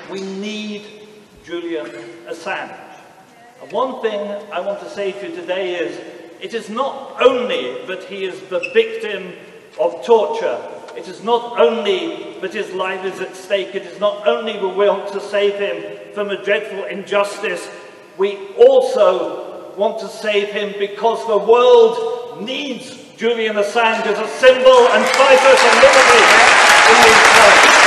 We need Julian Assange. And one thing I want to say to you today is, it is not only that he is the victim of torture, it is not only that his life is at stake, it is not only we want to save him from a dreadful injustice, we also want to save him because the world needs Julian Assange as a symbol and fighter for liberty in these times.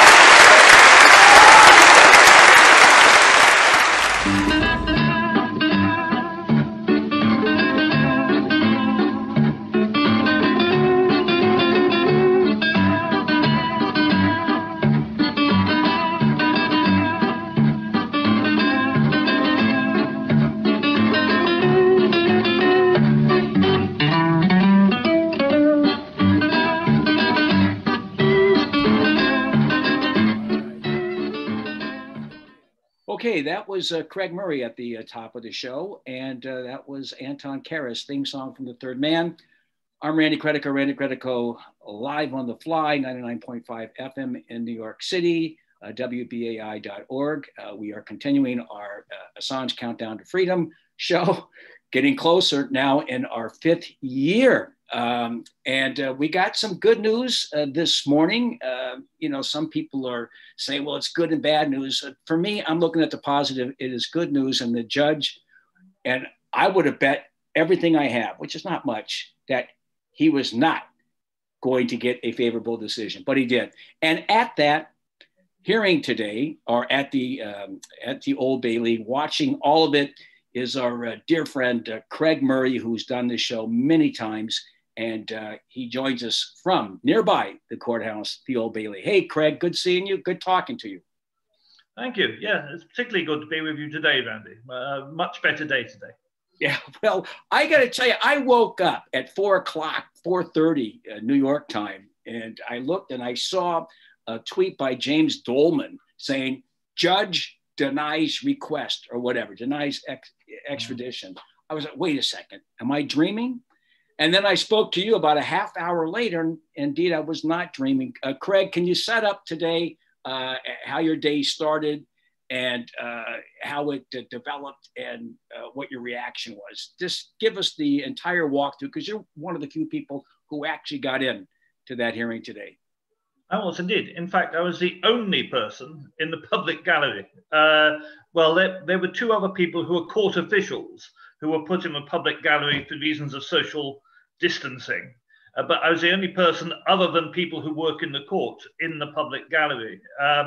Okay, that was Craig Murray at the top of the show, and that was Anton Karas' theme song from The Third Man. I'm Randy Credico, live on the fly, 99.5 FM in New York City, WBAI.org. We are continuing our Assange Countdown to Freedom show, getting closer now in our 5th year. And we got some good news this morning. You know, some people are saying, well, it's good and bad news. For me, I'm looking at the positive. It is good news. And the judge, and I would have bet everything I have, which is not much, that he was not going to get a favorable decision, but he did. And at that hearing today, or at the Old Bailey, watching all of it, is our dear friend, Craig Murray, who's done this show many times. And he joins us from nearby the courthouse, the Old Bailey. Hey, Craig, good seeing you. Good talking to you. Thank you. Yeah, it's particularly good to be with you today, Randy. Much better day today. Yeah, well, I got to tell you, I woke up at 4 o'clock, 4:30 New York time, and I looked and I saw a tweet by James Dolman saying, judge denies request or whatever, denies extradition. I was like, wait a second, am I dreaming? And then I spoke to you about a half hour later, and indeed, I was not dreaming. Craig, can you set up today how your day started and how it developed and what your reaction was? Just give us the entire walkthrough, because you're one of the few people who actually got in to that hearing today. I was indeed. In fact, I was the only person in the public gallery. Well, there were 2 other people who were court officials who were put in the public gallery for reasons of social distancing. But I was the only person other than people who work in the court in the public gallery,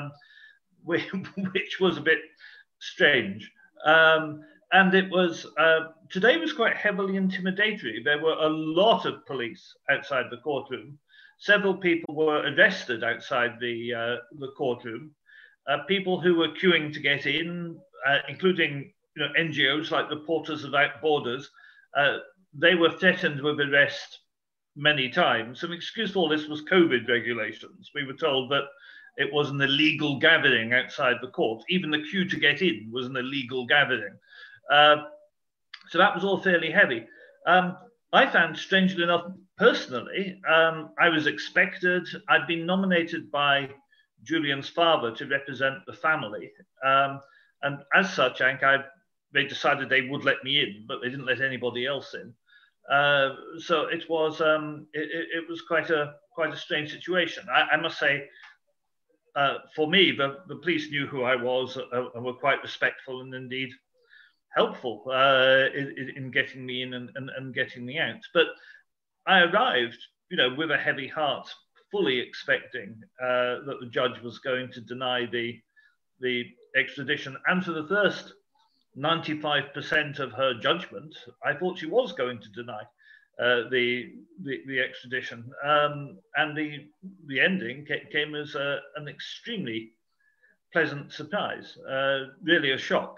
which was a bit strange. And it was, today was quite heavily intimidatory. There were a lot of police outside the courtroom. Several people were arrested outside the courtroom. People who were queuing to get in, including NGOs like Reporters Without Borders, they were threatened with arrest many times. An excuse for all this was COVID regulations. We were told that it was an illegal gathering outside the court. Even the queue to get in was an illegal gathering. So that was all fairly heavy. I found, strangely enough, personally, I was expected. I'd been nominated by Julian's father to represent the family. And as such, they decided they would let me in, but they didn't let anybody else in. So it was quite a strange situation. I must say, for me, the police knew who I was and were quite respectful and indeed helpful in getting me in and getting me out. But I arrived, with a heavy heart, fully expecting that the judge was going to deny the extradition. And for the first 95% of her judgment, I thought she was going to deny the extradition. And the ending came as an extremely pleasant surprise, really a shock.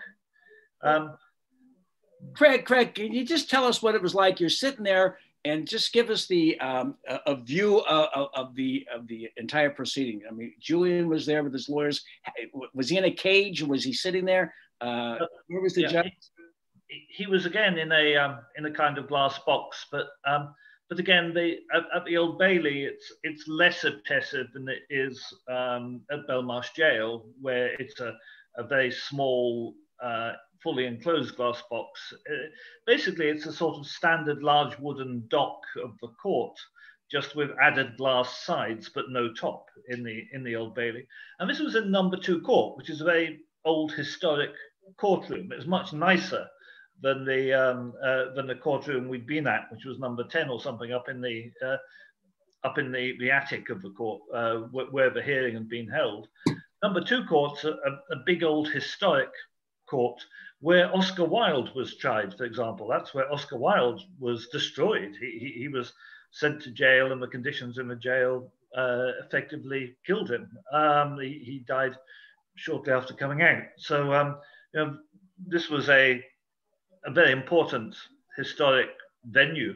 Craig, can you just tell us what it was like? You're sitting there, and just give us a view of the entire proceeding. I mean, Julian was there with his lawyers. Was he in a cage? Was he sitting there? Where was the judge? He was again in a kind of glass box, but but again, at the Old Bailey, it's less obtessive than it is at Belmarsh Jail, where it's a very small, fully enclosed glass box. Basically, it's a sort of standard large wooden dock of the court, just with added glass sides, but no top in the Old Bailey. And this was in number 2 court, which is a very old historic courtroom. It's much nicer than the courtroom we'd been at, which was number 10 or something up in the attic of the court, where the hearing had been held. Number 2 court's a big old historic court where Oscar Wilde was tried, for example. That's where Oscar Wilde was destroyed. He was sent to jail, and the conditions in the jail effectively killed him. He died shortly after coming out. So this was a very important historic venue,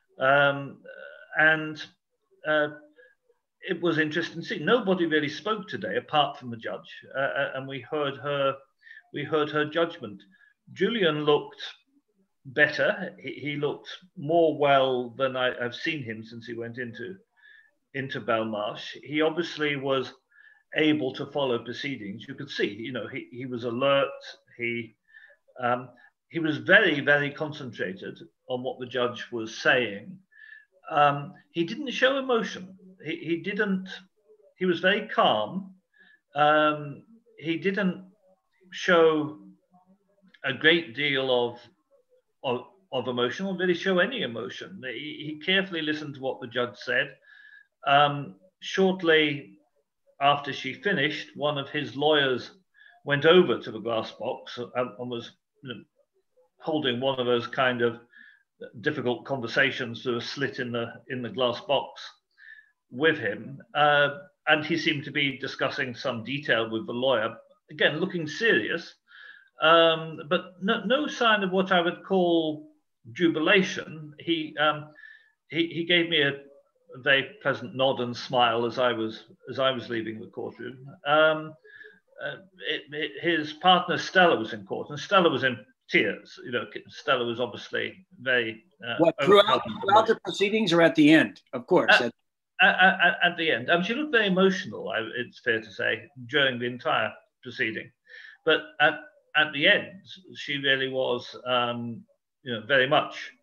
and it was interesting to see. Nobody really spoke today apart from the judge, and we heard her judgment. Julian looked better. He looked more well than I've seen him since he went into Belmarsh. He obviously was able to follow proceedings. You could see, he was alert. He was very, very concentrated on what the judge was saying. He didn't show emotion. He was very calm. He didn't show a great deal of emotion, or did he show any emotion? He carefully listened to what the judge said. Shortly after she finished, one of his lawyers went over to the glass box and was holding one of those kind of difficult conversations through a slit in the glass box with him, and he seemed to be discussing some detail with the lawyer, again looking serious, but no sign of what I would call jubilation. He gave me a very pleasant nod and smile as I was leaving the courtroom. His partner Stella was in court, and Stella was in tears. Stella was obviously very throughout the proceedings, or at the end, of course. At the end, she looked very emotional. It's fair to say, during the entire proceeding, but at the end, she really was, very much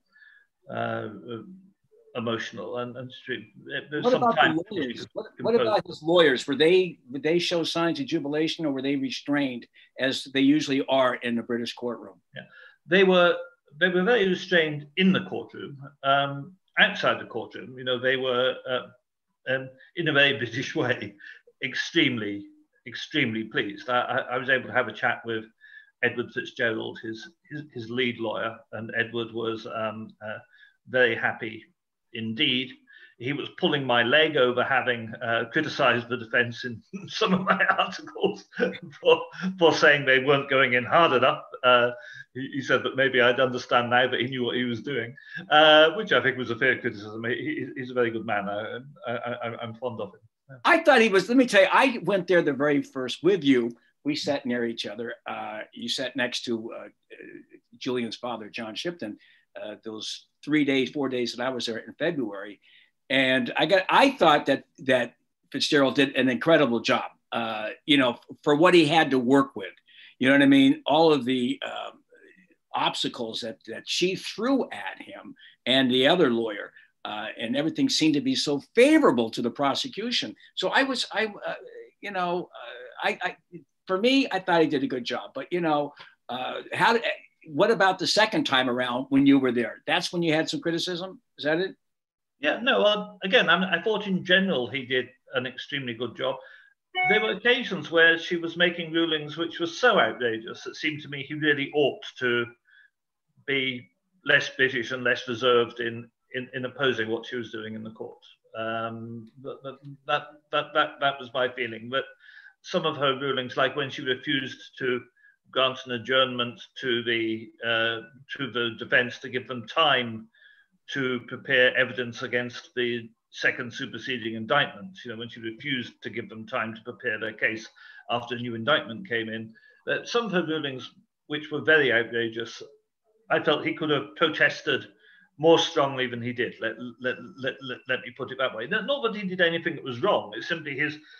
emotional. And what about the lawyers? What about his lawyers? Would they show signs of jubilation, or were they restrained, as they usually are in the British courtroom? Yeah, they were very restrained in the courtroom. Outside the courtroom, they were in a very British way, extremely pleased. I was able to have a chat with Edward Fitzgerald, his lead lawyer, and Edward was very happy indeed. He was pulling my leg over having criticized the defense in some of my articles for saying they weren't going in hard enough. He said that maybe I'd understand now that he knew what he was doing, which I think was a fair criticism. He's a very good man. I'm fond of him. I thought he was, let me tell you, I went there the very first with you. We sat near each other. You sat next to Julian's father, John Shipton, those 4 days that I was there in February. And I thought that Fitzgerald did an incredible job, for what he had to work with. You know what I mean? All of the obstacles that she threw at him and the other lawyer, and everything seemed to be so favorable to the prosecution. So for me, I thought he did a good job. But what about the second time around when you were there? That's when you had some criticism. Is that it? Yeah, no, again, I thought in general he did an extremely good job. There were occasions where she was making rulings which were so outrageous, it seemed to me he really ought to be less British and less reserved in opposing what she was doing in the court. That was my feeling. But some of her rulings, like when she refused to grant an adjournment to the defense to give them time to prepare evidence against the second superseding indictment, when she refused to give them time to prepare their case after a new indictment came in. Some of her rulings, which were very outrageous, I felt he could have protested more strongly than he did. Let me put it that way. Not that he did anything that was wrong. It's simply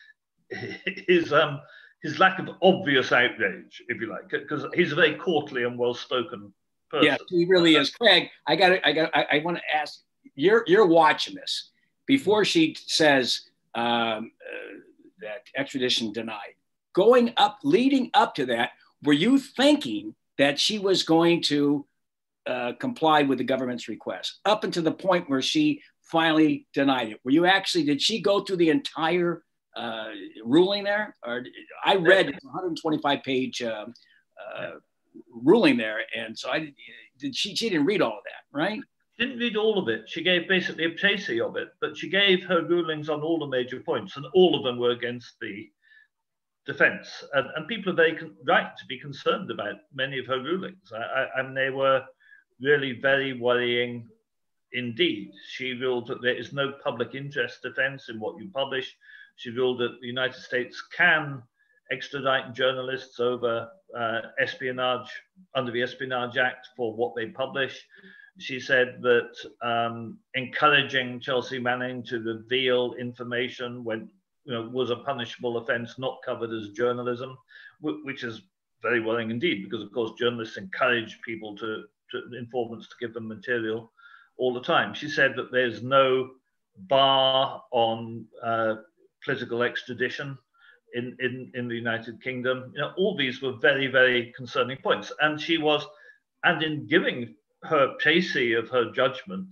his lack of obvious outrage, if you like, because he's a very courtly and well-spoken person. Yes, he really is. Craig, I want to ask, you're watching this before she says that extradition denied. Leading up to that, were you thinking that she was going to comply with the government's request up until the point where she finally denied it? Did she go through the entire ruling there? Or I read 125-page ruling there, and so she didn't read all of that, right? Didn't read all of it. She gave basically a précis of it, but she gave her rulings on all the major points, and all of them were against the defense. And people are very right to be concerned about many of her rulings. And they were really very worrying indeed. She ruled that there is no public interest defense in what you publish. She ruled that the United States can extradite journalists over espionage under the Espionage Act for what they publish. She said that encouraging Chelsea Manning to reveal information was a punishable offence not covered as journalism, which is very worrying indeed, because of course journalists encourage people informants to give them material all the time. She said that there's no bar on political extradition in the United Kingdom. All these were very, very concerning points. And in giving her précis of her judgment,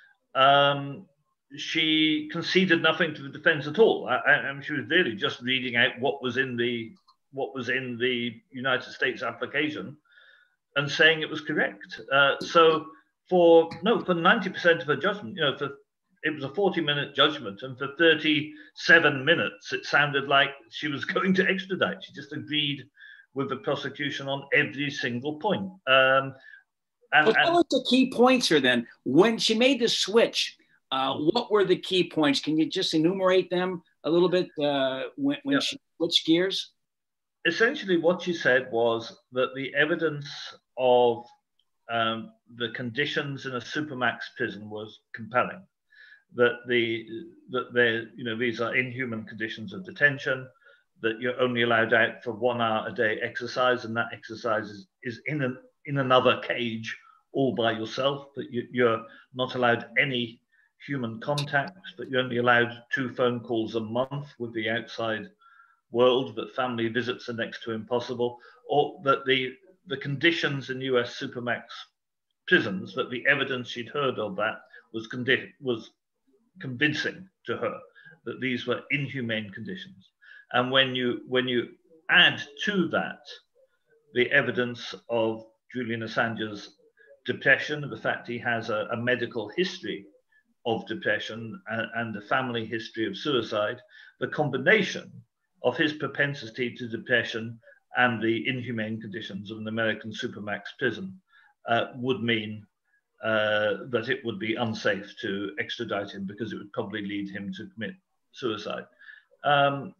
she conceded nothing to the defense at all. She was really just reading out what was in the United States application and saying it was correct. So for 90% of her judgment, it was a 40-minute judgment, and for 37 minutes, it sounded like she was going to extradite. She just agreed with the prosecution on every single point. What were the key points here then? When she made the switch, what were the key points? Can you just enumerate them a little bit when she switched gears? Essentially, what she said was that the evidence of the conditions in a supermax prison was compelling. That these are inhuman conditions of detention, that you're only allowed out for 1 hour a day exercise, and that exercise is in another cage all by yourself, that you're not allowed any human contact, that you're only allowed 2 phone calls a month with the outside world, that family visits are next to impossible, or that the conditions in US supermax prisons, that the evidence she'd heard of that was convincing to her, that these were inhumane conditions. And when you add to that the evidence of Julian Assange's depression, the fact he has a medical history of depression and a family history of suicide, the combination of his propensity to depression and the inhumane conditions of an American supermax prison would mean that it would be unsafe to extradite him, because it would probably lead him to commit suicide. And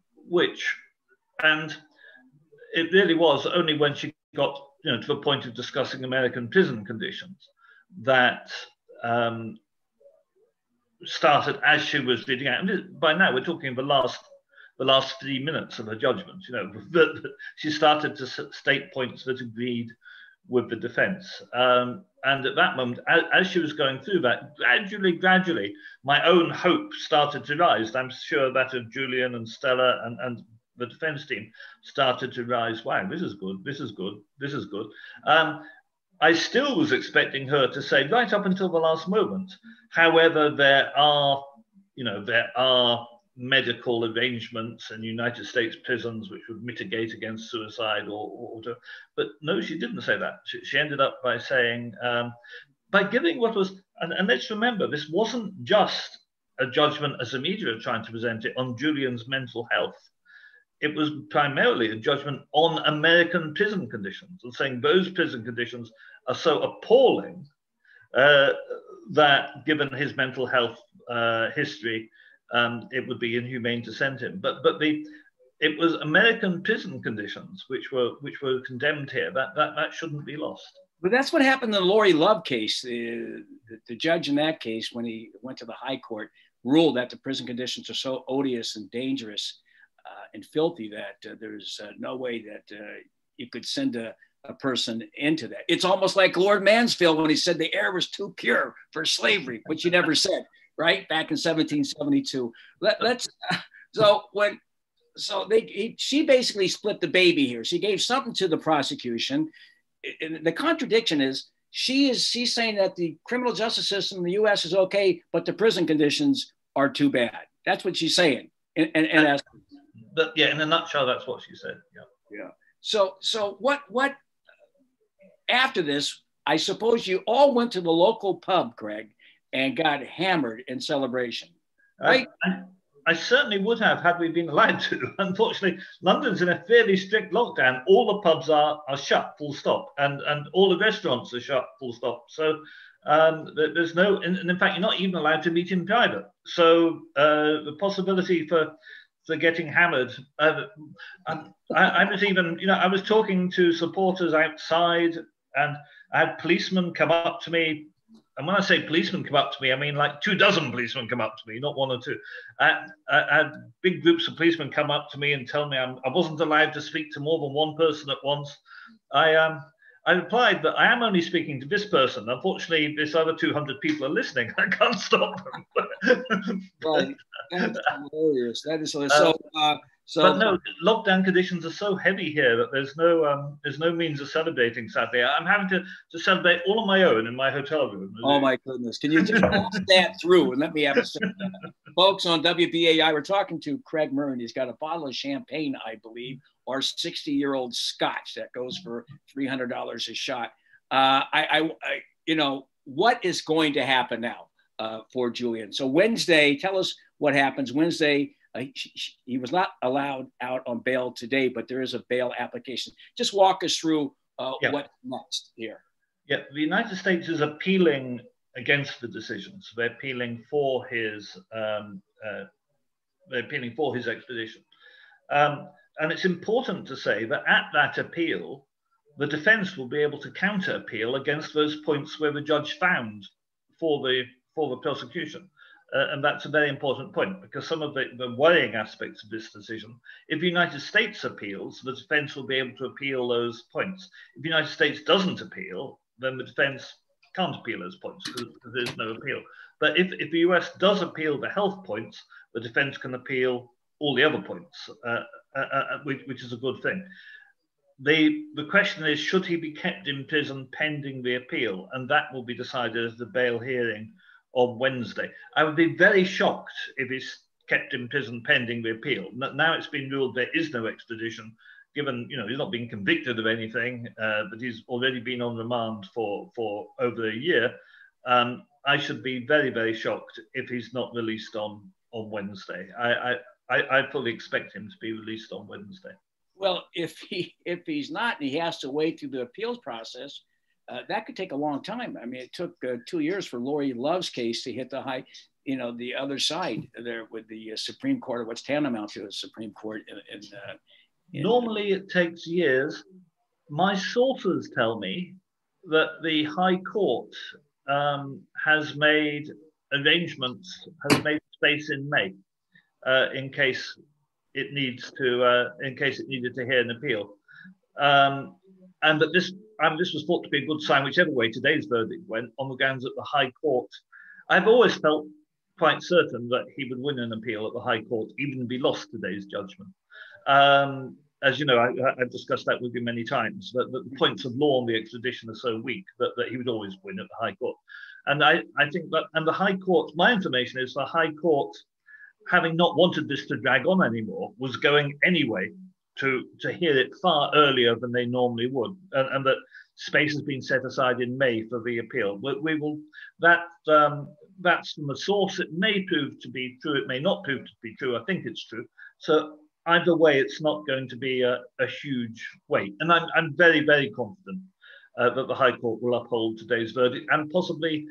it really was only when she got to the point of discussing American prison conditions that started as she was reading out. And by now we're talking the last 3 minutes of her judgment. She started to state points that agreed with the defense. And at that moment, as she was going through that, gradually, my own hope started to rise. I'm sure that of Julian and Stella and the defense team started to rise. Wow, this is good, this is good, this is good. I still was expecting her to say, right up until the last moment, however, there are medical arrangements in United States prisons which would mitigate against suicide but no, she didn't say that. She ended up by saying, by giving what was, and let's remember, this wasn't just a judgment as the media are trying to present it on Julian's mental health. It was primarily a judgment on American prison conditions, and saying those prison conditions are so appalling that given his mental health history, it would be inhumane to send him. But it was American prison conditions which were condemned here. That shouldn't be lost. But that's what happened in the Lori Love case. The judge in that case, when he went to the high court, ruled that the prison conditions are so odious and dangerous and filthy that there's no way that you could send a person into that. It's almost like Lord Mansfield when he said the air was too pure for slavery, which he never said, right? Back in 1772. She basically split the baby here. She gave something to the prosecution. And the contradiction is she's saying that the criminal justice system in the U.S. is okay, but the prison conditions are too bad. That's what she's saying. And yeah, in a nutshell, that's what she said. Yeah. So what after this? I suppose you all went to the local pub, Craig, and got hammered in celebration, right? I certainly would have had we been allowed to. Unfortunately, London's in a fairly strict lockdown. All the pubs are shut, full stop, and all the restaurants are shut, full stop. So there's no, and in fact, you're not even allowed to meet in private. So the possibility for getting hammered, I was even, I was talking to supporters outside, and I had policemen come up to me. And when I say policemen come up to me, I mean like 24 policemen come up to me, not one or two. I had big groups of policemen come up to me and tell me I wasn't allowed to speak to more than one person at once. I replied that I am only speaking to this person. Unfortunately, this other 200 people are listening. I can't stop them. Right. That's hilarious. That is hilarious. But no, lockdown conditions are so heavy here that there's no means of celebrating. Sadly, I'm having to celebrate all on my own in my hotel room. Oh my goodness! Can you just pass that through and let me have a second? Folks on WBAI, we're talking to Craig Murray. He's got a bottle of champagne, I believe, or 60-year-old Scotch that goes for $300 a shot. What is going to happen now for Julian? So Wednesday, tell us what happens Wednesday. He was not allowed out on bail today, but there is a bail application. Just walk us through what's next here. Yeah, the United States is appealing against the decisions. They're appealing for his extradition. And it's important to say that at that appeal, the defense will be able to counter appeal against those points where the judge found for the prosecution. And that's a very important point, because some of the worrying aspects of this decision, if the United States appeals, the defense will be able to appeal those points. If the United States doesn't appeal, then the defense can't appeal those points because there's no appeal. But if the US does appeal the health points, the defense can appeal all the other points, which is a good thing. The question is, should he be kept in prison pending the appeal? And that will be decided at the bail hearing on Wednesday. I would be very shocked if he's kept in prison pending the appeal. Now it's been ruled there is no extradition, given he's not been convicted of anything, but he's already been on remand for over a year. I should be very, very shocked if he's not released on Wednesday. I fully expect him to be released on Wednesday. Well, if he's not and he has to wait through the appeals process, that could take a long time. I mean, it took 2 years for Lori Love's case to hit the other side there with the Supreme Court, or what's tantamount to a Supreme Court. Normally, it takes years. My sources tell me that the High Court has made arrangements, has made space in May in case it needed to hear an appeal, and that this was thought to be a good sign, whichever way today's verdict went, on the grounds that the High Court. I've always felt quite certain that he would win an appeal at the High Court, even if he lost today's judgment. As you know, I've discussed that with you many times, that the points of law on the extradition are so weak that he would always win at the High Court. And I think that, and the High Court, my information is the High Court, having not wanted this to drag on anymore, was going anyway to hear it far earlier than they normally would, and that space has been set aside in May for the appeal. We will, that's from a source. It may prove to be true, it may not prove to be true. I think it's true. So either way, it's not going to be a huge wait. And I'm very, very confident that the High Court will uphold today's verdict and possibly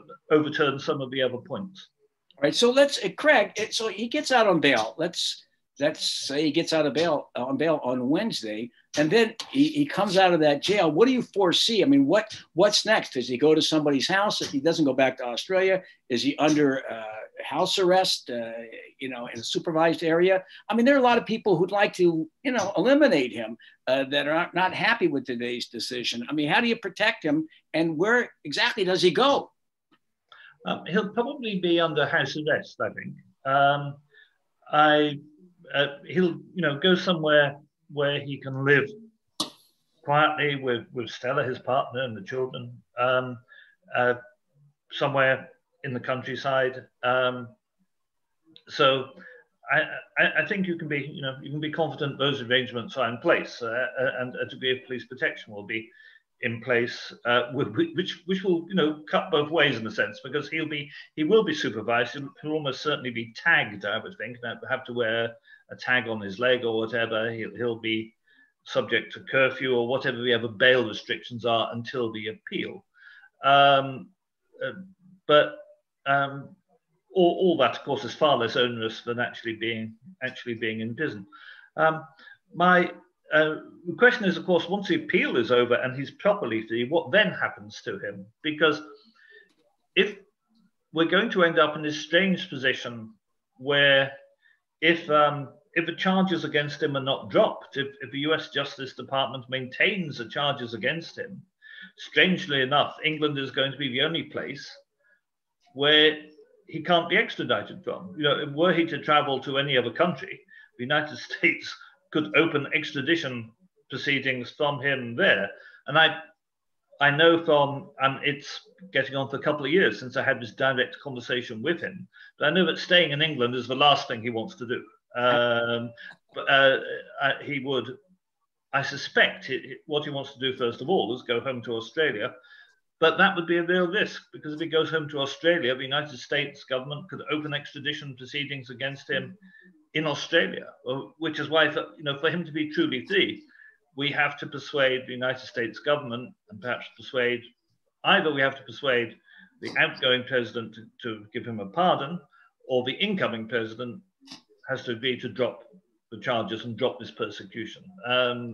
overturn some of the other points. All right, so let's, Craig, so he gets out on bail. Let's let's say he gets out of bail on Wednesday, and then he comes out of that jail. What do you foresee? I mean, what's next? Does he go to somebody's house if he doesn't go back to Australia? Is he under house arrest, in a supervised area? I mean, there are a lot of people who'd like to, eliminate him that are not happy with today's decision. I mean, how do you protect him, and where exactly does he go? He'll probably be under house arrest, I think. He'll, go somewhere where he can live quietly with Stella, his partner, and the children, somewhere in the countryside. So I think you can be confident those arrangements are in place, and a degree of police protection will be in place, which will cut both ways in a sense, because he will be supervised. He'll almost certainly be tagged, I would think. Have to wear a tag on his leg or whatever. He'll be subject to curfew or whatever the other bail restrictions are until the appeal. But all that, of course, is far less onerous than actually being in prison. The question is, of course, once the appeal is over and he's properly free, what then happens to him? Because if we're going to end up in this strange position where if the charges against him are not dropped, if the US Justice Department maintains the charges against him, strangely enough, England is going to be the only place where he can't be extradited from. Were he to travel to any other country, the United States could open extradition proceedings from him there. And I know from, it's getting on for a couple of years since I had this direct conversation with him, but I know that staying in England is the last thing he wants to do. He would, I suspect, what he wants to do first of all is go home to Australia. But that would be a real risk, because if he goes home to Australia, the United States government could open extradition proceedings against him in Australia, which is why, for him to be truly free, we have to persuade the United States government, and perhaps either we have to persuade the outgoing president to give him a pardon, or the incoming president has to agree to drop the charges and drop this persecution. And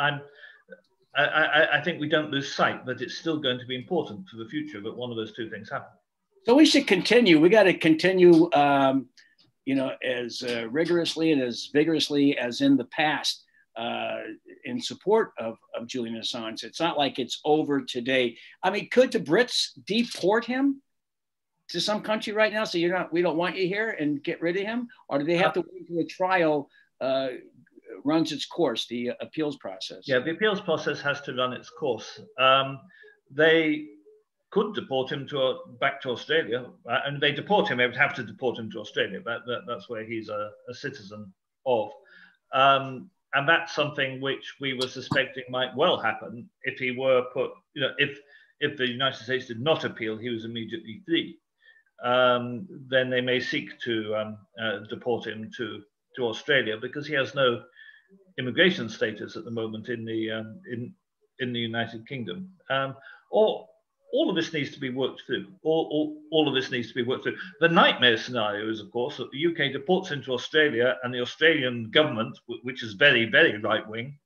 I think we don't lose sight that it's still going to be important for the future that one of those two things happen. So we should continue. We got to continue, as rigorously and as vigorously as in the past in support of Julian Assange. It's not like it's over today. I mean, could the Brits deport him to some country right now? So we don't want you here, and get rid of him? Or do they have to wait until the trial runs its course, the appeals process? Yeah, the appeals process has to run its course. They could deport him back to Australia, and they deport him, they would have to deport him to Australia. That's where he's a citizen of. And that's something which we were suspecting might well happen if he were put, if the United States did not appeal, he was immediately free. Then they may seek to deport him to Australia, because he has no immigration status at the moment in the United Kingdom. All of this needs to be worked through. All of this needs to be worked through. The nightmare scenario is, of course, that the UK deports him to Australia, and the Australian government, which is very, very right-wing,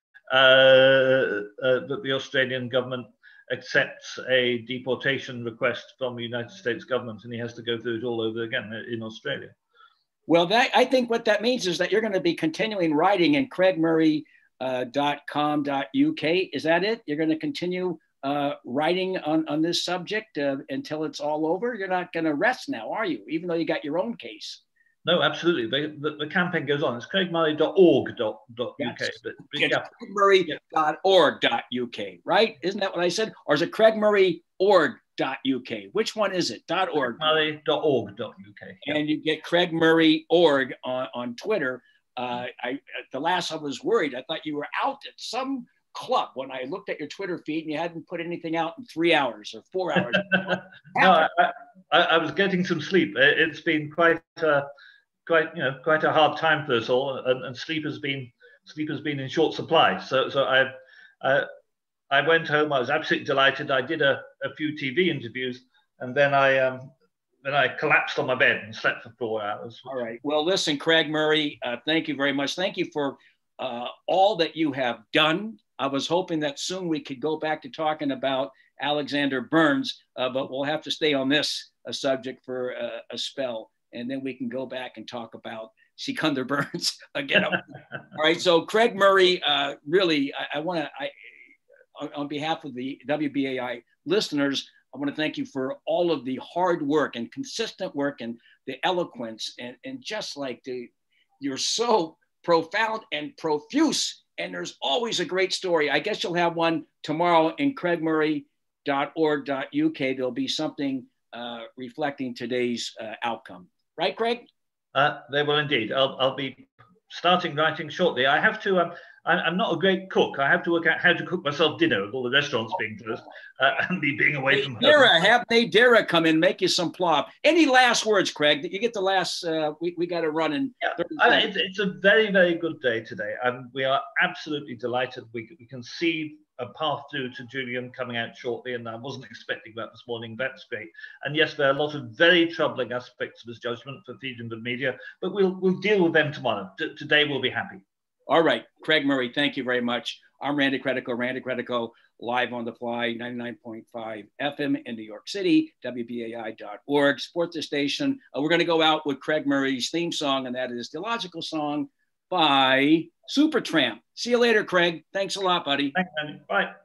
that the Australian government accepts a deportation request from the United States government, and he has to go through it all over again in Australia. Well, I think what that means is that you're going to be continuing writing in craigmurray.com.uk. Is that it? You're going to continue writing on this subject until it's all over? You're not going to rest now, are you? Even though you got your own case. No, absolutely. The campaign goes on. It's craigmurray.org.uk. It's craigmurray.org.uk, right? Isn't that what I said? Or is it craigmurray.org.uk? Which one is it? .org. craigmurray.org.uk. Yeah. And you get Craig Murray org on Twitter. The last I was worried, I thought you were out at some club when I looked at your Twitter feed and you hadn't put anything out in 3 hours or 4 hours. No, I was getting some sleep. It's been quite a hard time for us all, and sleep has been in short supply. So I went home. I was absolutely delighted. I did a few TV interviews, and then I then I collapsed on my bed and slept for 4 hours. All right. Well, listen, Craig Murray, thank you very much. Thank you for all that you have done. I was hoping that soon we could go back to talking about Alexander Burns, but we'll have to stay on this subject for a spell, and then we can go back and talk about Sikander Burns again. All right. So Craig Murray, really, I want to, on behalf of the WBAI listeners, I want to thank you for all of the hard work and consistent work and the eloquence and just like you're so profound and profuse, and there's always a great story. I guess you'll have one tomorrow in craigmurray.org.uk. There'll be something reflecting today's outcome. Right, Craig? They will indeed. I'll be starting writing shortly. I have to, I'm not a great cook. I have to work out how to cook myself dinner with all the restaurants being closed and me being away from home. Have Nadira come in, make you some plov. Any last words, Craig? You get the last, we got to run in. Yeah, it's a very, very good day today. We are absolutely delighted. We can see a path through to Julian coming out shortly, and I wasn't expecting that this morning. That's great. And yes, there are a lot of very troubling aspects of his judgment for freedom of media, but we'll deal with them tomorrow. Today we'll be happy. All right, Craig Murray, thank you very much. I'm Randy Credico, live on the fly, 99.5 FM in New York City, WBAI.org, support the station. We're going to go out with Craig Murray's theme song, and that is the Logical Song by Supertramp. See you later, Craig. Thanks a lot, buddy. Thanks, Randy. Bye.